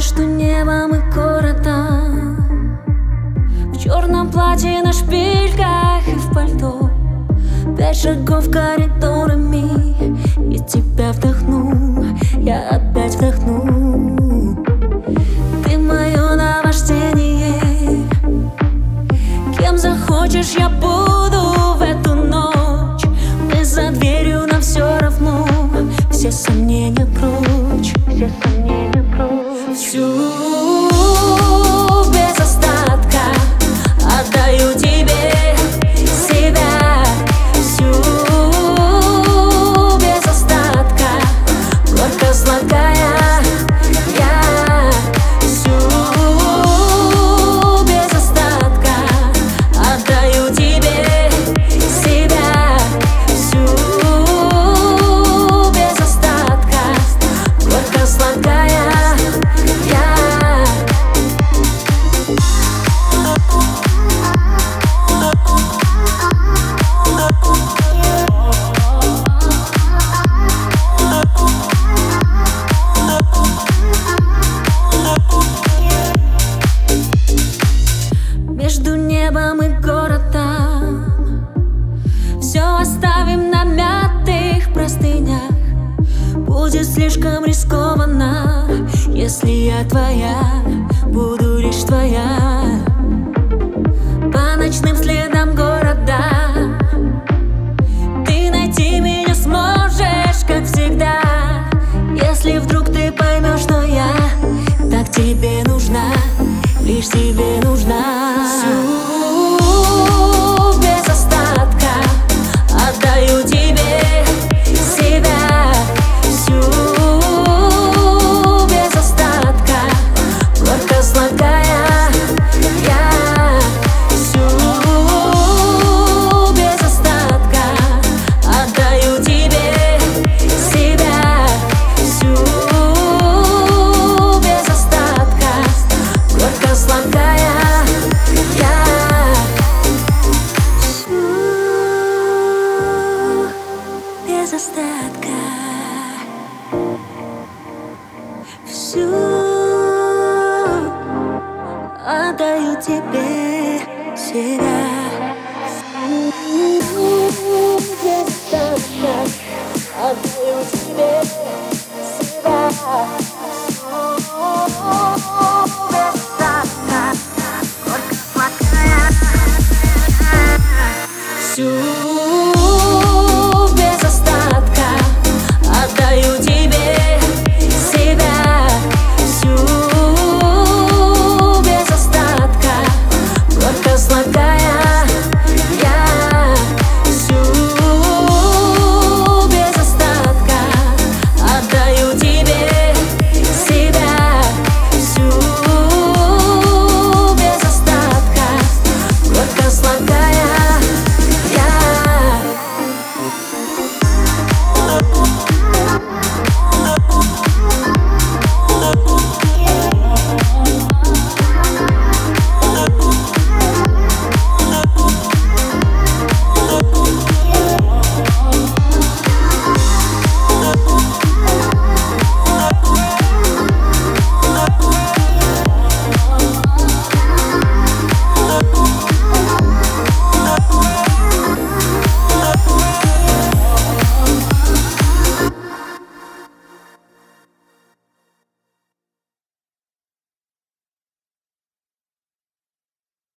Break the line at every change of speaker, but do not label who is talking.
Между небом и городом, в черном платье на шпильках и в пальто, 5 шагов коридорами, и тебя вдохну, я опять вдохну. Ты мое наваждение, кем захочешь я буду в эту ночь. Мы за дверью, нам все равно, все сомнения прочь, все сомнения прочь. Всю без остатка отдаю тебе себя, всю без остатка, горько сладкая я. Всю без остатка отдаю тебе себя, всю без остатка, горько сладкая я. Между небом и городом все оставим на мятых простынях. Будет слишком рискованно, если я твоя, буду лишь твоя. По ночным следам города ты найти меня сможешь, как всегда. Если вдруг ты поймешь, что я так тебе нужна, лишь тебе нужна. Всю без остатка отдаю тебе себя, всю без остатка, горько сладкая я. Всю без остатка отдаю тебе себя, всю без остатка, горько сладкая я. Без остатка, всю отдаю тебе себя.